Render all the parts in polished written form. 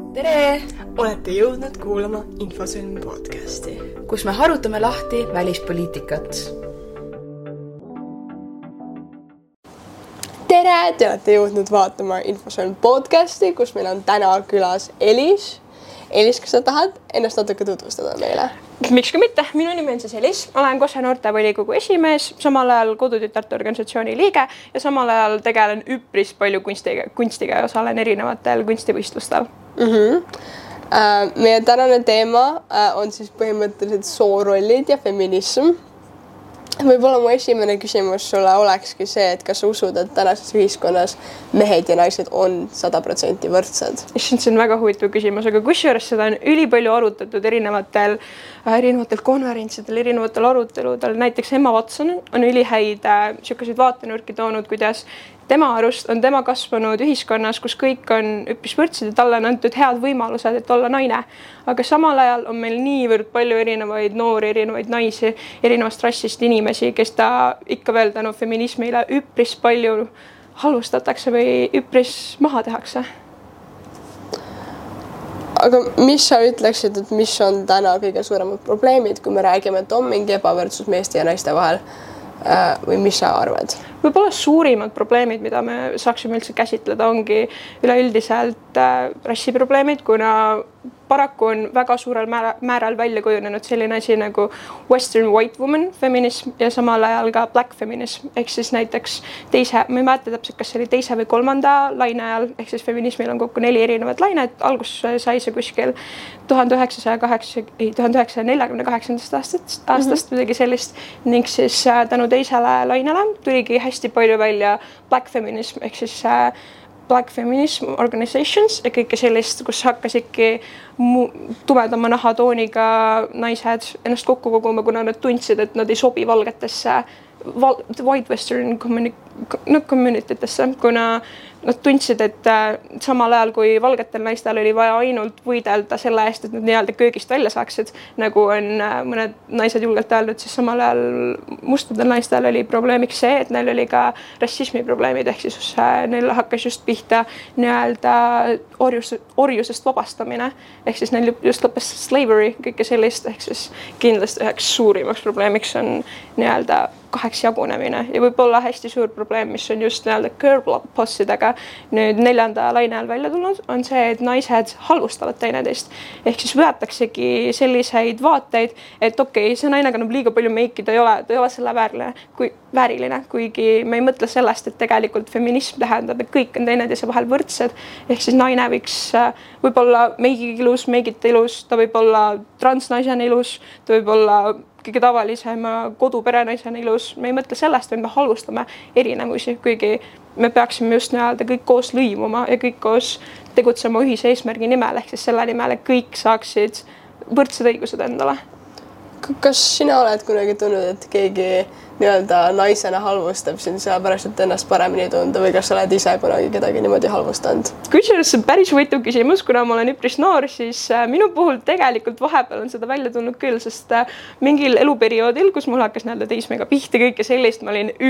Tere! Olete jõudnud kuulama Infosõlm podcasti, kus me harutame lahti välispoliitikat. Tere! Te olete jõudnud vaatama Infosõlm podcasti, kus meil on täna külas Elis. Elis, kas sa tahad ennast natuke tutvustada meile? Miks ka mitte? Minu nimi on siis Elis. Olen Kose noortevolikogu esimees, samal ajal kodutütarte organisatsiooni liige ja samal ajal tegelen üpris palju kunstiga ja osalen erinevatel kunstivõistlustel. Meie tänane teema on siis põhimõtteliselt soorollid ja feminism. Võib-olla mu esimene küsimus sulle olekski see, et kas sa usud, et tänases ühiskonnas mehed ja naised on 100% võrdsed? See on väga huvitav küsimus, aga kusjuures seda on ülipalju arutatud erinevatel konverentsidel, erinevatel aruteludel. Näiteks Emma Watson on ülihäid selliseid vaatenurki toonud, kuidas tema arust on tema kasvanud ühiskonnas, kus kõik on üpris võrdsed ja talle on antud head võimalused, et olla naine. Aga samal ajal on meil niivõrd palju erinevaid noori, erinevaid naisi, erinevast rassist inimesi, kes ta ikka veel tänu feminismile üpris palju halvustatakse või üpris maha tehakse. Aga mis sa ütleksid, et mis on täna kõige suuremad probleemid, kui me räägime, et on mingi ebavõrdsus meeste ja naiste vahel? Või mis sa arvad? Võib-olla suurimad probleemid, mida me saaksime üldse käsitleda, ongi üleüldiselt rassiprobleemid, kuna paraku on väga suurel määral välja kujunenud selline asi nagu Western white woman feminism ja samal ajal ka black feminism. Ehk siis näiteks ma ei mäleta täpselt, kas see oli teise või kolmanda laine ajal, ehk siis feminismil on kokku 4 erinevat lainet. Algus sai see kuskil 1948. aastast midagi sellist ning siis tänu teisele lainele tuligi hästi palju välja black feminism ehk siis Black Feminism Organizations ja kõike sellist, kus hakkas ikka tumedama nahatooniga naised ennast kokku koguma, kuna nad tundsid, et nad ei sobi valgetesse white western communitytesse, kuna nad tundsid, et samal ajal kui valgetel naistel oli vaja ainult võidelda selle eest, et nad nii-öelda köögist välja saaksid, nagu on mõned naised julgelt öelnud, siis samal ajal mustadel naistel oli probleemiks see, et neil oli ka rassismi probleemid, ehk siis neil hakkas just pihta nii-öelda orjusest vabastamine, ehk siis neil just lõppes slavery, kõike sellist, ehk siis kindlasti üheks suurimaks probleemiks on nii-öelda kaheks jagunemine ja võib-olla hästi suur probleem, mis on just nii-öelda girl bossidega nüüd 4. laine ajal välja tulnud, on see, et naised halvustavad teineteist. Ehk siis võetaksegi selliseid vaateid, et okei, see naine kannab liiga palju meiki, ta ei ole selle vääriline, kuigi me ei mõtle sellest, et tegelikult feminism tähendab, et kõik on teineteise vahel võrdsed. Ehk siis naine võiks võib-olla meigid ilus, ta võib olla transnaisena ilus, ta võib olla kõige tavalisema koduperenaisena ilus. Me ei mõtle sellest, et me halvustame erinevusi, kuigi me peaksime just nii-öelda kõik koos lõimuma ja kõik koos tegutsema ühise eesmärgi nimel, ehk siis selle nimel, et kõik saaksid võrdsed õigused endale. Kas sina oled kunagi tundnud, et keegi nii-öelda naisena halvustab sind sellepärast, et ennast paremini tunda või kas sa oled ise kunagi kedagi niimoodi halvustanud? Kusjuures see on päris huvitav küsimus, kuna ma olen üpris noor, siis minu puhul tegelikult vahepeal on seda välja tulnud küll, sest mingil eluperioodil, kus mul hakkas nii-öelda teismega pihta kõike sellist, ma olin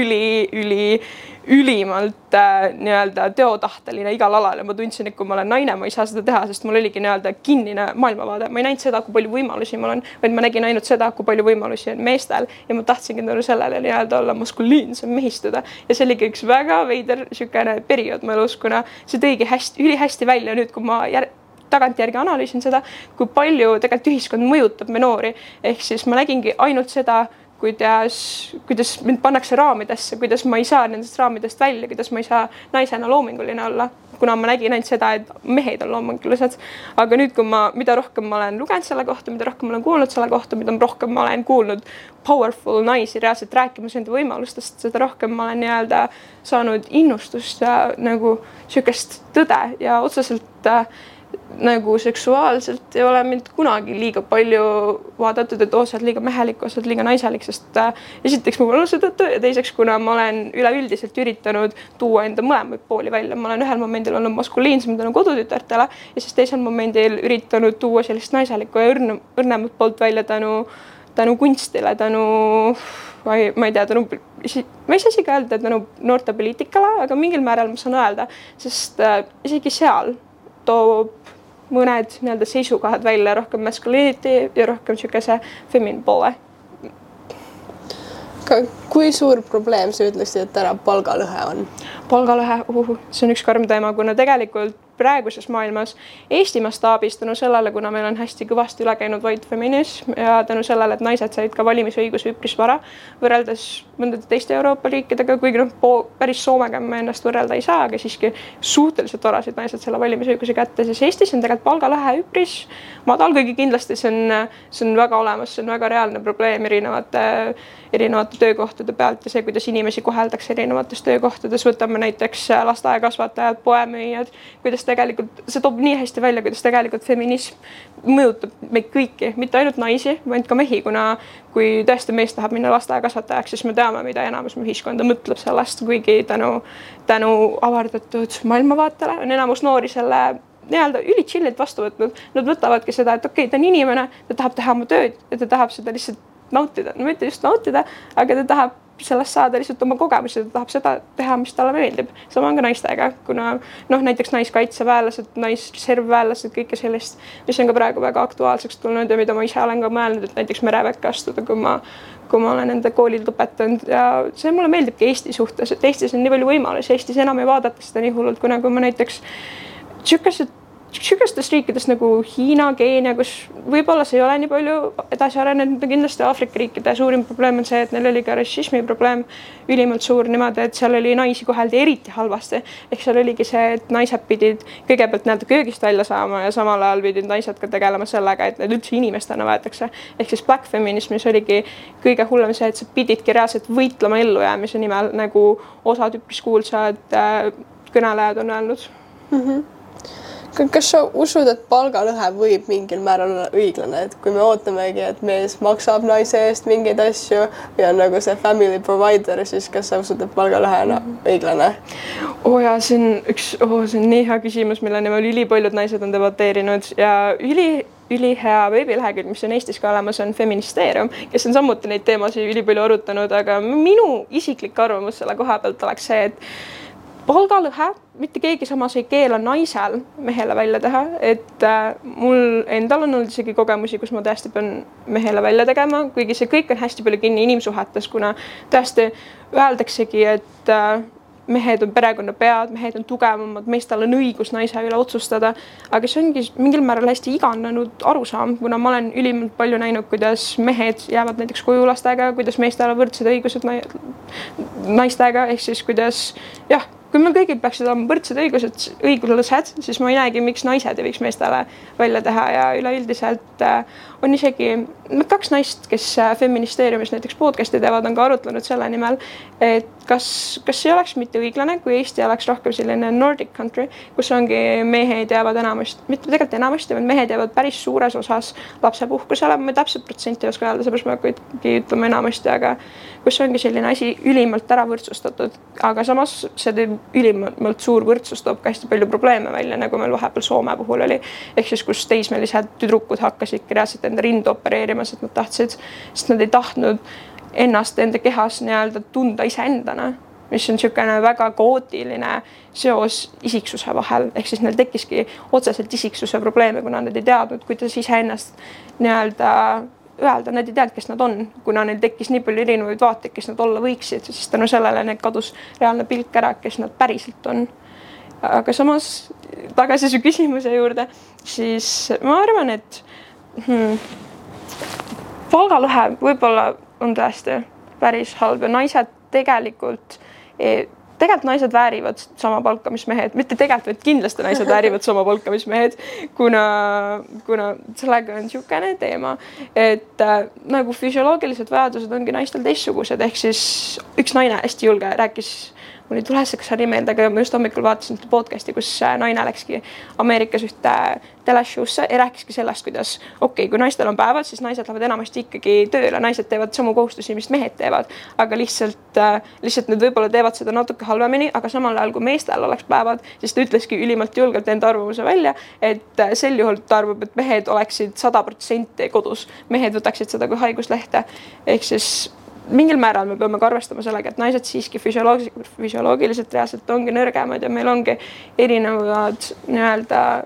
ülimalt nii-öelda teotahteline igal alal ja ma tundsin, et kui ma olen naine, ma ei saa seda teha, sest mul oligi nii-öelda kinnine maailmavaade. Ma ei näinud seda, kui palju võimalusi mul on, vaid ma nägin ainult seda, kui palju võimalusi on meestel ja ma tahtsingi tänu sellele nii-öelda olla maskuliinsem, mehistuda ja see oligi üks väga veider sükene periood mu elus, kuna see tõigi ülihästi välja nüüd, kui ma tagantjärgi analüüsin seda, kui palju tegelikult ühiskond mõjutab me noori, ehk siis ma nägingi ainult seda, kuidas mind pannakse raamidesse, kuidas ma ei saa nendest raamidest välja, kuidas ma ei saa naisena loominguline olla, kuna ma nägin ainult seda, et mehed on loomingulised. Aga nüüd, mida rohkem ma olen lugenud selle kohta, mida rohkem ma olen kuulnud selle kohta, mida rohkem ma olen kuulnud powerful naisi reaalselt rääkimas enda võimalustest, seda rohkem ma olen nii-öelda saanud innustust ja nagu sükest tõde ja otseselt nagu seksuaalselt ei ole mind kunagi liiga palju vaadatud, et sa oled liiga mehelik, sa oled liiga naiselik, sest esiteks mu vanuse tõttu ja teiseks, kuna ma olen üleüldiselt üritanud tuua enda mõlemaid pooli välja. Ma olen ühel momendil olnud maskuliinsem tänu kodutütartele ja siis teisel momendil üritanud tuua sellist naiselikku ja õrnemat poolt välja tänu kunstile, ma ei tea, ma ei saa isegi öelda tänu noortepoliitikale, aga mingil määral ma saan öelda, sest isegi seal toob mõned nii-öelda seisukohad välja rohkem masculinity ja rohkem siukese feminine poole. Kui suur probleem sa ütleksid, et täna palgalõhe on? Palgalõhe, see on üks karm teema, kuna tegelikult praeguses maailmas Eesti mastaabis tänu sellele, kuna meil on hästi kõvasti üle käinud white feminism ja tänu sellele, et naised said ka valimisõiguse üpris vara võrreldes mõndade teiste Euroopa riikidega, kuigi päris Soomega me ennast võrrelda ei saa, aga siiski suhteliselt varasid naised selle valimisõiguse kätte, siis Eestis on tegelikult palgalõhe üpris madal, kuigi kindlasti see on väga olemas, see on väga reaalne probleem erinevate töökohtade pealt ja see, kuidas inimesi koheldakse erinevates töökohtades, võtame näiteks lasteaiakasvatajad, poemüüjad, kuidas tegelikult see toob nii hästi välja, kuidas tegelikult feminism mõjutab meid kõiki, mitte ainult naisi, vaid ka mehi, kuna kui tõesti mees tahab minna lasteaiakasvatajaks, siis me teame, mida enamus ühiskonda mõtleb sellest, kuigi tänu avardatud maailmavaatele on enamus noori selle nii-öelda ülitšillilt vastu võtnud. Nad võtavadki seda, et okei, ta on inimene, ta tahab teha oma tööd ja ta tahab seda lihtsalt nautida. No mitte just nautida, aga ta tahab sellest saada lihtsalt oma kogemusi, ta tahab seda teha, mis talle meeldib. Sama on ka naistega, kuna näiteks naiskaitseväelased, naisreservväelased, kõike sellist, mis on ka praegu väga aktuaalseks tulnud ja mida ma ise olen ka mõelnud, et näiteks mereväkke astuda, kui ma olen enda koolid lõpetanud ja see mulle meeldibki Eesti suhtes, et Eestis on nii palju võimalusi, Eestis enam ei vaadata seda nii hullult, kuna kui ma näiteks sükestes riikides nagu Hiina, Keenia, kus võib-olla see ei ole nii palju edasi arenenud, kindlasti Aafrika riikide suurim probleem on see, et neil oli ka rassismi probleem ülimalt suur niimoodi, et seal oli naisi koheldi eriti halvasti. Ehk seal oligi see, et naised pidid kõigepealt nii-öelda köögist välja saama ja samal ajal pidid naised ka tegelema sellega, et need üldse inimestena võetakse. Ehk siis black feminismis oligi kõige hullem see, et sa pididki reaalselt võitlema ellujäämise nimel, nagu osad üpris kuulsad kõnelejad on öelnud. Kas sa usud, et palgalõhe võib mingil määral olla õiglane, et kui me ootamegi, et mees maksab naise eest mingeid asju ja on nagu see family provider, siis kas sa usud, et palgalõhe on õiglane? See on nii hea küsimus, mille nimel ülipaljud naised on debateerinud ja ülihea veebilehekülg, mis on Eestis ka olemas, on Feministeerium, kes on samuti neid teemasid ülipalju arutanud, aga minu isiklik arvamus selle koha pealt oleks see, et palgalõhe, mitte keegi samas ei keela naisel mehele välja teha, et mul endal on olnud isegi kogemusi, kus ma tõesti pean mehele välja tegema, kuigi see kõik on hästi palju kinni inimsuhetes, kuna tõesti öeldaksegi, et mehed on perekonna pead, mehed on tugevamad, meestel on õigus naise üle otsustada, aga see ongi mingil määral hästi iganenud arusaam, kuna ma olen ülimalt palju näinud, kuidas mehed jäävad näiteks koju lastega, kuidas meestel on võrdsed õigused naistega, ehk siis kuidas kui meil kõigil peaksid olema võrdsed õigused, siis ma ei näegi, miks naised ei võiks meestele välja teha ja üleüldiselt on isegi kaks naist, kes Feministeeriumis näiteks podcasti teevad, on ka arutlenud selle nimel, et kas ei oleks mitte õiglane, kui Eesti oleks rohkem selline Nordic country, kus ongi mehed jäävad mitte tegelikult enamasti, vaid mehed jäävad päris suures osas lapsepuhkusele, ma täpselt protsenti ei oska öelda, seepärast ma ikkagi ütlema enamasti, aga kus ongi selline asi ülimalt ära võrdsustatud, aga samas see teeb ülimalt suur võrdsus toob ka hästi palju probleeme välja, nagu meil vahepeal Soome puhul oli. Ehk siis, kus teismelised tüdrukud hakkasid reaalselt enda rindu opereerima, sest nad tahtsid, sest nad ei tahtnud ennast enda kehas nii-öelda tunda iseendana, mis on niisugune väga kaootiline seos isiksuse vahel. Ehk siis neil tekkiski otseselt isiksuse probleeme, kuna nad ei teadnud, kuidas iseennast nii-öelda öelda, nad ei teadnud, kes nad on, kuna neil tekkis nii palju erinevaid vaateid, kes nad olla võiksid, siis tänu sellele neil kadus reaalne pilk ära, kes nad päriselt on. Aga samas tagasi su küsimuse juurde, siis ma arvan, et palgalõhe võib-olla on tõesti päris halb ja naised tegelikult naised väärivad sama palka, mis mehed, mitte tegelikult, vaid kindlasti naised väärivad sama palka, mis mehed, kuna sellega on niisugune teema, et nagu füsioloogilised vajadused ongi naistel teistsugused, ehk siis üks naine hästi julge rääkis, mul ei tule see nimi meelde, aga ma just hommikul vaatasin podcasti, kus naine läkski Ameerikas ühte teleshow'sse ja rääkiski sellest, kuidas kui naistel on päevad, siis naised lähevad enamasti ikkagi tööle, naised teevad samu kohustusi, mis mehed teevad, aga lihtsalt nad võib-olla teevad seda natuke halvemini, aga samal ajal, kui meestel oleks päevad, siis ta ütleski ülimalt julgelt enda arvamuse välja, et sel juhul ta arvab, et mehed oleksid 100% kodus, mehed võtaksid seda kui haiguslehte, ehk siis mingil määral me peame ka arvestama sellega, et naised siiski füsioloogiliselt reaalselt ongi nõrgemad ja meil ongi erinevad nii-öelda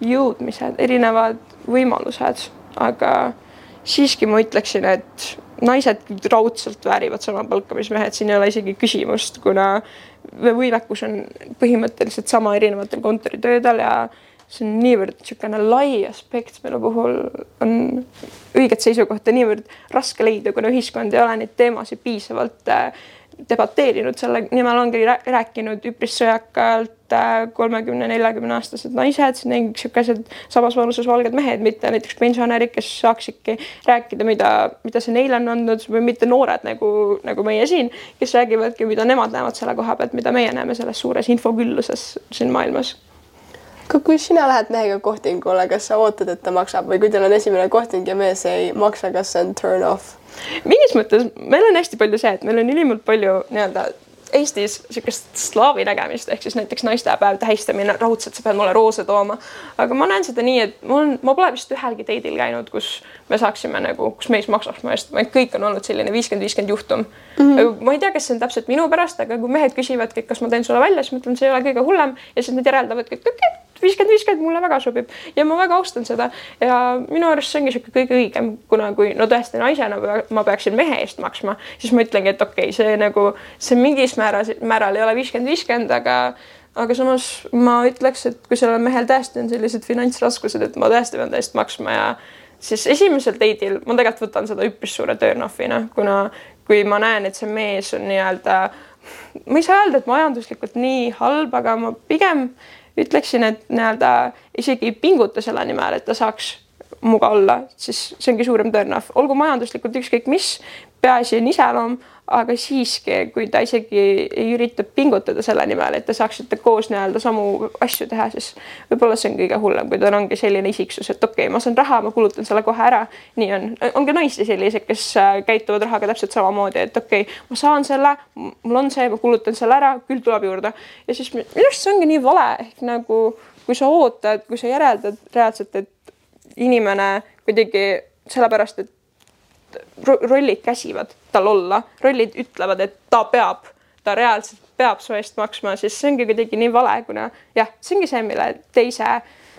jõudmised, erinevad võimalused, aga siiski ma ütleksin, et naised raudselt väärivad sama palka, mis mehed, siin ei ole isegi küsimust, kuna võimekus on põhimõtteliselt sama erinevatel kontoritöödel ja see on niivõrd lai aspekt, mille puhul on õiget seisukohta niivõrd raske leida, kuna ühiskond ei ole neid teemasid piisavalt debateerinud, selle nimel ongi rääkinud üpris sõjakalt 30-40 aastased naised, niisugused samas vanuses valged mehed, mitte näiteks pensionärid, kes saaksidki rääkida, mida see neile on andnud või mitte noored nagu meie siin, kes räägivadki, mida nemad näevad selle koha pealt, mida meie näeme selles suures infokülluses siin maailmas. Kui sina lähed mehega kohtingule, kas sa ootad, et ta maksab või kui teil on esimene kohting ja mees ei maksa, kas see on turn off? Mingis mõttes meil on hästi palju see, et meil on ülimalt palju Eestis sellist slaavi nägemist, ehk siis näiteks naistepäev tähistamine, raudselt sa pead mulle roose tooma. Aga ma näen seda nii, et ma pole vist ühelgi teidil käinud, kus me saaksime kus mees maksaks mu eest. Kõik on olnud selline 50-50 juhtum. Ma ei tea, kas see on täpselt minu pärast, aga kui mehed küsivadki, kas ma teen sulle välja, siis mõtlen, see ei ole kõige hullem ja siis need järeldavadki, et okei, 50-50 mulle väga sobib ja ma väga austan seda ja minu arust see ongi kõige õigem, kuna kui tõesti naisena ma peaksin mehe eest maksma, siis ma ütlengi, et okei, see mingis määral ei ole 50-50, aga samas ma ütleks, et kui sellel mehel tõesti on sellised finantsraskused, et ma tõesti pean täiesti maksma ja siis esimesel teidil ma tegelikult võtan seda üpris suure turn-offina, kuna kui ma näen, et see mees on ma ei saa öelda, et majanduslikult nii halb, aga ma pigem ütleksin, et isegi ei pinguta selle nimel, et ta saaks muga olla, siis see ongi suurem turn-off. Olgu majanduslikult ükskõik mis, peaasi on iseloom, aga siiski, kui ta isegi ei ürita pingutada selle nimel, et te saaksite koos samu asju teha, siis võib-olla see on kõige hullem, kui ta ongi selline isiksus, et okei, ma saan raha, ma kulutan selle kohe ära. Nii on. Ongi naisi sellised, kes käituvad rahaga täpselt samamoodi, et okei, ma saan selle, mul on see, ma kulutan selle ära, küll tuleb juurde. Ja siis minust see ongi nii vale, ehk kui sa ootad, kui sa järeldad reaalselt, et inimene kuidagi sellepärast, et rollid käsivad tal olla, rollid ütlevad, et ta reaalselt peab su eest maksma, siis see ongi kuidagi nii vale, kuna jah, see ongi see, mille teise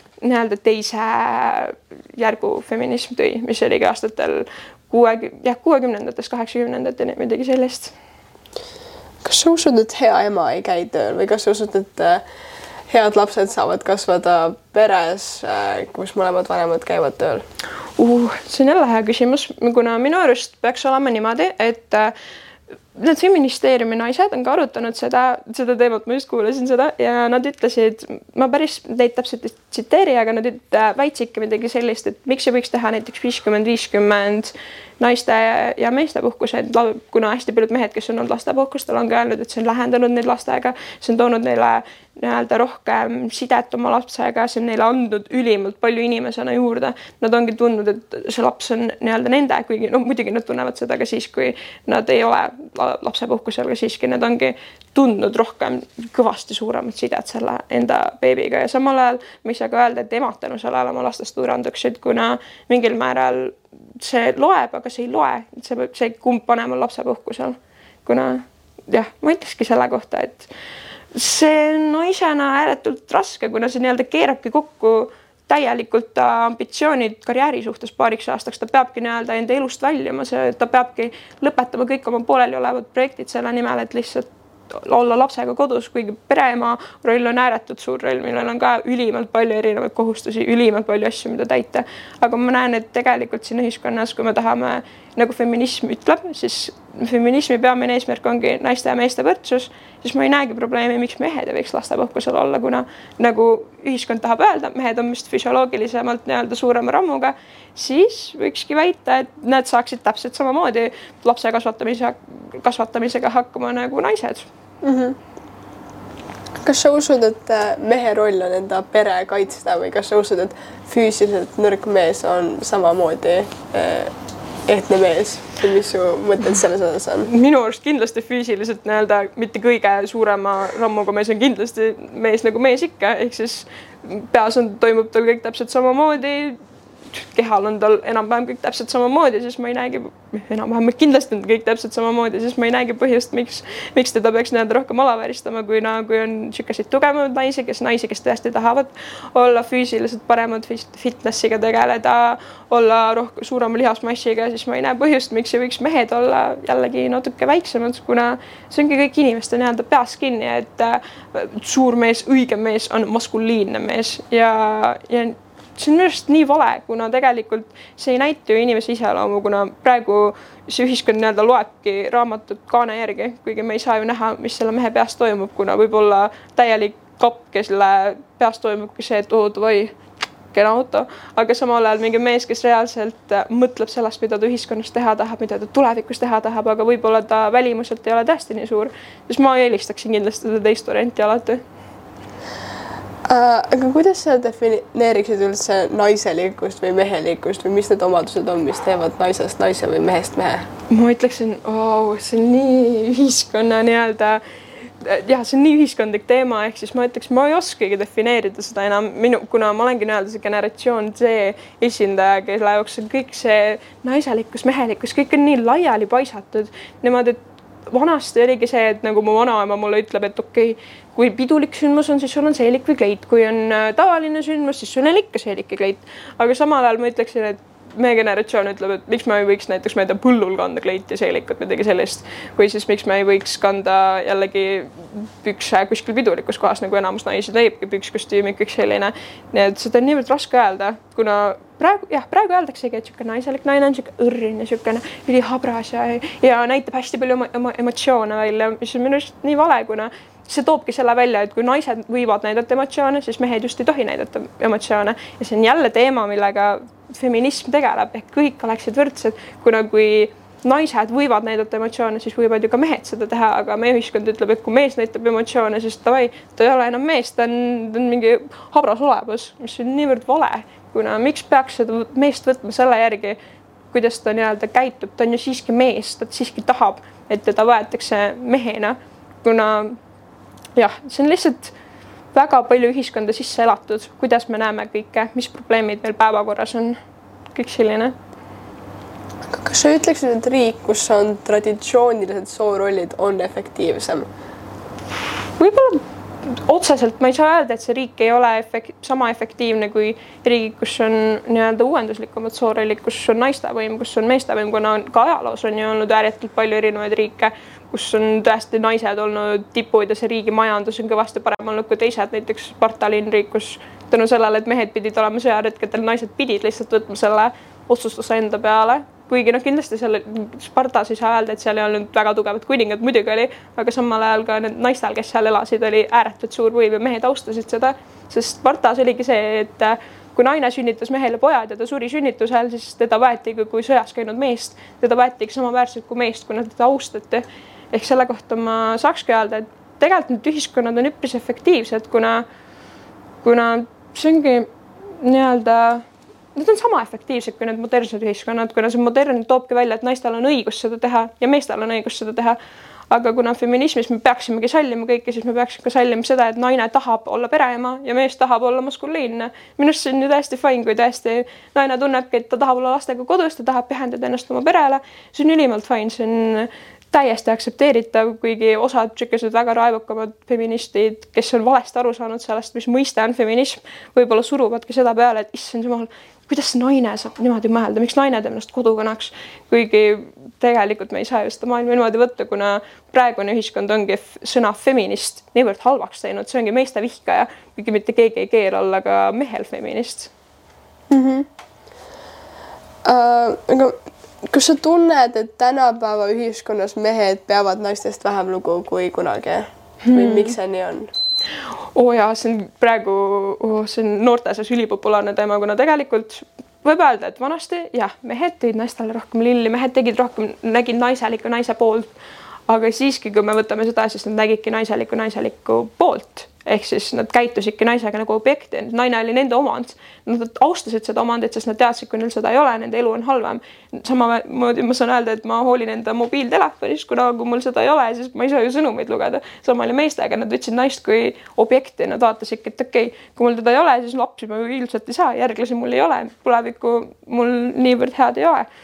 järgu feminism tõi, mis oligi aastatel 60-ndatest, 80-ndateni midagi sellist. Kas sa usud, et hea ema ei käi tööl või kas sa usud, et head lapsed saavad kasvada peres, kus mõlemad vanemad käivad tööl? See on jälle hea küsimus, kuna minu arust peaks olema niimoodi, et need feministeeriumi naised on ka arutanud seda teemat, ma just kuulasin seda ja nad ütlesid, ma päris neid täpselt tsiteeri, aga nad väitsidki midagi sellist, et miks ei võiks teha näiteks 50-50 naiste ja meeste puhkused, kuna hästi paljud mehed, kes on olnud lastepuhkustel, on ka öelnud, et see on lähendanud neid lastega, see on toonud neile rohkem sidet oma lapsega, see on neile andnud ülimalt palju inimesena juurde. Nad ongi tundnud, et see laps on nende, kuigi muidugi nad tunnevad seda ka siis, kui nad ei ole lapsepuhkusel, aga siiski nad ongi tundnud rohkem kõvasti suuremat sidet selle enda beebiga ja samal ajal ma ei saa ka öelda, et emad tänu sellele oma lastest võõranduksid, kuna mingil määral see loeb, aga see ei loe, see kumb vanem on lapsepuhkusel, kuna jah, ma ütlekski selle kohta, et see naisena ääretult raske, kuna see keerabki kokku täielikult ambitsioonid karjääri suhtes paariks aastaks, ta peabki enda elust väljuma, ta peabki lõpetama kõik oma pooleli olevad projektid selle nimel, et lihtsalt olla lapsega kodus, kuigi pereema roll on ääretult suur roll, millel on ka ülimalt palju erinevaid kohustusi, ülimalt palju asju, mida täita. Aga ma näen, et tegelikult siin ühiskonnas, kui me tahame, nagu feminism ütleb, siis feminismi peamine eesmärk ongi naiste ja meeste võrdsus, siis ma ei näegi probleemi, miks mehed ei võiks lastepuhkusel olla, kuna nagu ühiskond tahab öelda, mehed on vist füsioloogilisemalt suurema rammuga, siis võikski väita, et nad saaksid täpselt samamoodi lapse kasvatamisega hakkama nagu naised. Kas sa usud, et mehe roll on enda pere kaitsta või kas sa usud, et füüsiliselt nõrk mees on samamoodi ehtne mees? Mis su mõtted selles osas on? Minu arust kindlasti füüsiliselt mitte kõige suurema rammuga mees on kindlasti mees nagu mees ikka, ehk siis peas toimub tal kõik täpselt samamoodi, kehal on tal enam-vähem kõik täpselt samamoodi, siis ma ei näegi, enam-vähem kindlasti on kõik täpselt samamoodi, siis ma ei näegi põhjust, miks teda peaks nii-öelda rohkem alavääristama, kui on siukeseid tugevamaid naisi, kes tõesti tahavad olla füüsiliselt paremad, fitnessiga tegeleda, olla suurema lihasmassiga, siis ma ei näe põhjust, miks ei võiks mehed olla jällegi natuke väiksemad, kuna see ongi kõik inimeste nii-öelda peas kinni, et suur mees, õige mees on maskuliinne mees ja see on minu arust nii vale, kuna tegelikult see ei näita ju inimese iseloomu, kuna praegu see ühiskond nii-öelda loebki raamatut kaane järgi, kuigi me ei saa ju näha, mis selle mehe peas toimub, kuna võib-olla täielik kapp, kelle peas toimubki see, et või kena auto, aga samal ajal mingi mees, kes reaalselt mõtleb sellest, mida ta ühiskonnas teha tahab, mida ta tulevikus teha tahab, aga võib-olla ta välimuselt ei ole tõesti nii suur, siis ma eelistaksin kindlasti seda teist varianti alati. Aga kuidas sa defineeriksid üldse naiselikkust või mehelikkust või mis need omadused on, mis teevad naisest naise või mehest mehe? Ma ütleksin, see on nii ühiskonna nii-öelda, see on nii ühiskondlik teema, ehk siis ma ütleks, ma ei oskagi defineerida seda enam, kuna ma olengi nii-öelda see generatsioon see esindaja, kelle jaoks on kõik see naiselikkus, mehelikkus, kõik on nii laiali paisatud. Niimoodi, et vanasti oligi see, et nagu mu vanaema mulle ütleb, et okei, kui pidulik sündmus on, siis sul on seelik või kleit. Kui on tavaline sündmus, siis sul on ikka seelik ja kleit. Aga samal ajal ma ütleksin, et meie generatsioon ütleb, et miks me ei võiks näiteks meida põllul kanda kleit ja seelikut midagi sellist. Või siis miks me ei võiks kanda jällegi pükse kuskil pidulikus kohas, nagu enamus naisi teebki, pükskostüümi, kõik selline. Nii et seda on niivõrd raske öelda, kuna praegu öeldaksegi, et siuke naiselik naine on siuke õrrin ja siuke ülihabras ja näitab hästi palju emotsioone välja, mis on minu arust nii vale, kuna see toobki selle välja, et kui naised võivad näidata emotsioone, siis mehed just ei tohi näidata emotsioone. Ja see on jälle teema, millega feminism tegeleb, ehk kõik oleksid võrdsed, kuna kui naised võivad näidata emotsioone, siis võivad ju ka mehed seda teha, aga meie ühiskond ütleb, et kui mees näitab emotsioone, siis ta ei ole enam mees, ta on mingi habras olevus, mis on niivõrd vale, kuna miks peaks seda meest võtma selle järgi, kuidas ta nii-öelda käitub, ta on ju siiski mees, ta siiski tahab, et teda võetakse mehena, kuna see on lihtsalt väga palju ühiskonda sisse elatud, kuidas me näeme kõike, mis probleemid meil päevakorras on, kõik selline. Kas sa ütleksid, et riik, kus on traditsioonilised soorollid, on efektiivsem? Võib-olla otseselt ma ei saa öelda, et see riik ei ole sama efektiivne kui riigid, kus on nii-öelda uuenduslikumad soorollid, kus on naistevõim, kus on meestevõim, kuna ka ajaloos on ju olnud ääretult palju erinevaid riike, kus on tõesti naised olnud tipud ja see riigi majandus on kõvasti parem olnud kui teised, näiteks Sparta linnriik, kus tänu sellele, et mehed pidid olema sõjaretkedel, naised pidid lihtsalt võtma selle otsustuse enda peale. Kuigi kindlasti selle Spartas ei saa öelda, et seal ei olnud väga tugevad kuningad, muidugi oli, aga samal ajal ka need naistel, kes seal elasid, oli ääretult suur võim ja mehed austasid seda, sest Spartas oligi see, et kui naine sünnitas mehele pojad ja ta suri sünnitusel, siis teda võeti kui sõjas käinud meest, teda võeti samaväärselt kui meest, kuna teda austati. Ehk selle kohta ma saakski öelda, et tegelikult need ühiskonnad on üpris efektiivsed, kuna see ongi nii-öelda, need on sama efektiivsed kui need modernsed ühiskonnad, kuna see modern toobki välja, et naistel on õigus seda teha ja meestel on õigus seda teha. Aga kuna feminismis me peaksimegi sallima kõike, siis me peaksime ka sallima seda, et naine tahab olla pereema ja mees tahab olla maskuliinne. Minust see on ju täiesti fine, kui tõesti naine tunnebki, et ta tahab olla lastega kodus, ta tahab pühendada ennast oma perele. See on ülimalt fine, see on täiesti aktsepteeritav, kuigi osad tšükesed väga raevukamad feministid, kes on valesti aru saanud sellest, mis mõiste on feminism, võib-olla suruvadki seda peale, et issand jumal, kuidas naine saab niimoodi mõelda, miks naine teeb ennast kodukõnaks, kuigi tegelikult me ei saa ju seda maailma niimoodi võtta, kuna praegune ühiskond ongi sõna feminist niivõrd halvaks teinud, see ongi meeste vihkaja, kuigi mitte keegi ei keela olla ka mehel feminist. Aga kas sa tunned, et tänapäeva ühiskonnas mehed peavad naistest vähem lugu kui kunagi? Või miks see nii on? See on praegu see on noorte seas ülipopulaarne teema, kuna tegelikult võib öelda, et vanasti mehed tegid naistele rohkem lilli, mehed tegid rohkem, nägid naiseliku naise poolt, aga siiski, kui me võtame seda, siis nad nägidki naiseliku poolt. ehk siis nad käitusidki naisega nagu objekti, naine oli nende omand. Nad austasid seda omandit, sest nad teadsid, kui neil seda ei ole, nende elu on halvem. Samamoodi ma saan öelda, et ma hoolin enda mobiiltelefonist, kuna kui mul seda ei ole, siis ma ei saa ju sõnumeid lugeda. Sama oli meestega, nad võtsid naist kui objekti, nad vaatasidki, et okei, kui mul teda ei ole, siis lapsi ma ju ilmselt ei saa, järglasi mul ei ole, tulevikku mul niivõrd head ei ole.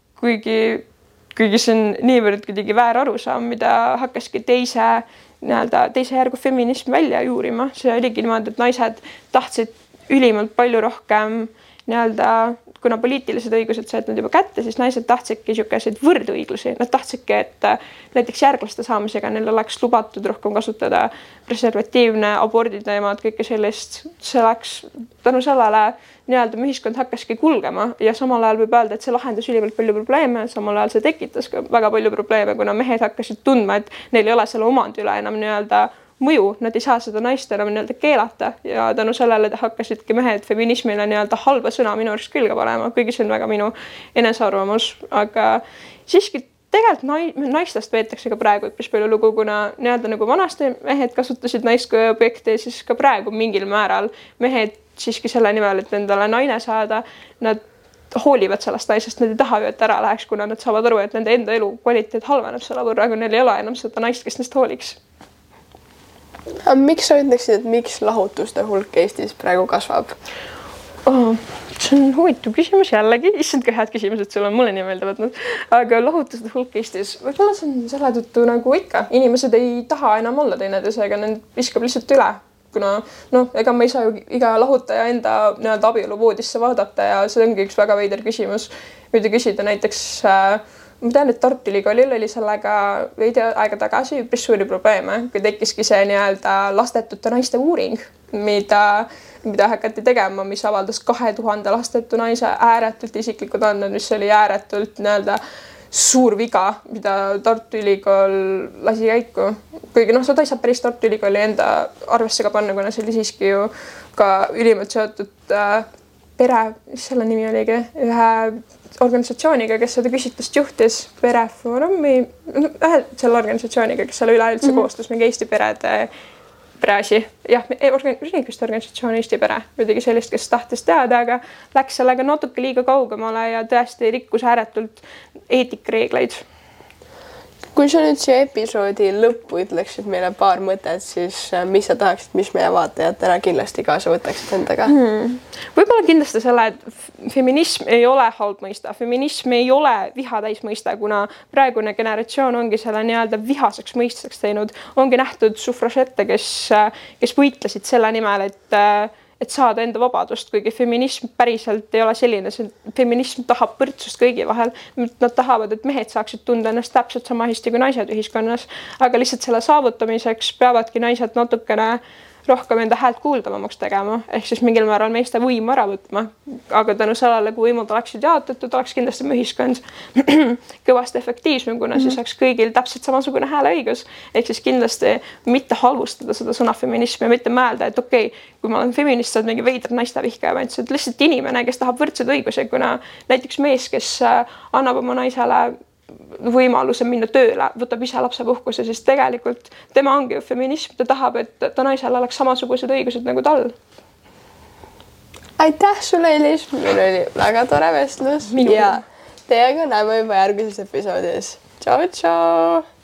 Kuigi see on niivõrd kuidagi väär arusaam, mida hakkaski teise järgu feminism välja juurima. See oligi niimoodi, et naised tahtsid ülimalt palju rohkem kuna poliitilised õigused said nad juba kätte, siis naised tahtsidki niisuguseid võrdõiglusi. Nad tahtsidki, et näiteks järglaste saamisega neil oleks lubatud rohkem kasutada preservatiivne, aborditeemad, kõike sellist. See läks tänu sellele ühiskond hakkaski kulgema ja samal ajal võib öelda, et see lahendas ülimalt palju probleeme, samal ajal see tekitas ka väga palju probleeme, kuna mehed hakkasid tundma, et neil ei ole selle omandi üle enam mõju, nad ei saa seda naist enam keelata ja tänu sellele hakkasidki mehed feminismile halba sõna minu arust külge panema, kuigi see on väga minu enesearvamus, aga siiski tegelikult naistest veetakse ka praegu üpris palju lugu, kuna nagu vanasti mehed kasutasid naist kui objekti, siis ka praegu mingil määral mehed siiski selle nimel, et endale naine saada, nad hoolivad sellest naisest, nad ei taha ju, et ära läheks, kuna nad saavad aru, et nende enda elu kvaliteet halveneb selle võrra, kui neil ei ole enam seda naist, kes neist hooliks. Miks sa ütleksid, et miks lahutuste hulk Eestis praegu kasvab? See on huvitav küsimus jällegi, issand ka head küsimused sul on mulle nii meelde võtnud, aga lahutuste hulk Eestis, võib-olla see on selle tõttu nagu ikka, inimesed ei taha enam olla teineteisega, need viskab lihtsalt üle, kuna ega ma ei saa ju iga lahutaja enda abieluvoodisse vaadata ja see ongi üks väga veider küsimus, mida küsida näiteks ma tean, et Tartu Ülikoolil oli sellega veidi aega tagasi üpris suuri probleeme, kui tekkiski see lastetute naiste uuring, mida hakati tegema, mis avaldas 2000 lastetu naise ääretult isiklikud andmed, mis oli ääretult suur viga, mida Tartu Ülikool lasi käiku. Kuigi seda ei saa päris Tartu Ülikooli enda arvesse ka panna, kuna see oli siiski ju ka ülimalt seotud pere, mis selle nimi oligi, ühe organisatsiooniga, kes seda küsitlust juhtis, Perefoorumi, selle organisatsiooniga, kes selle üleüldse koostas mingi Eesti pereasi. Jah, riigist organisatsioon Eesti pere, midagi sellist, kes tahtis teada, aga läks sellega natuke liiga kaugemale ja tõesti rikkus ääretult eetikareegleid. Kui sa nüüd siia episoodi lõppu ütleksid meile paar mõtet, siis mis sa tahaksid, mis meie vaatajatena kindlasti kaasa võtaksid endaga? Võib-olla kindlasti selle, et feminism ei ole halb mõista. Feminism ei ole vihatäis mõista, kuna praegune generatsioon ongi selle vihaseks mõistaks teinud. Ongi nähtud sufražette, kes võitlesid selle nimel, et saada enda vabadust, kuigi feminism päriselt ei ole selline. Feminism tahab võrdsust kõigi vahel. Nad tahavad, et mehed saaksid tunda ennast täpselt sama hästi kui naised ühiskonnas, aga lihtsalt selle saavutamiseks peavadki naised natukene rohkem enda häält kuuldavamaks tegema, ehk siis mingil määral meeste võimu ära võtma. Aga tänu sellele, kui võimud oleksid jaotatud, oleks kindlasti ühiskond kõvasti efektiivsem, kuna siis oleks kõigil täpselt samasugune hääleõigus. Ehk siis kindlasti mitte halvustada seda sõna feminismi ja mitte mõelda, et okei, kui ma olen feminist, saad mingi veidra naistevihkaja, vaid see on lihtsalt inimene, kes tahab võrdseid õigusi, kuna näiteks mees, kes annab oma naisele võimaluse minna tööle, võtab ise lapsepuhkuse, siis tegelikult tema ongi ju feminism, ta tahab, et ta naisel oleks samasugused õigused nagu tal. Aitäh sulle, Elis, meil oli väga tore vestlus ja teiega näeme juba järgmises episoodis. Tšau, tšau!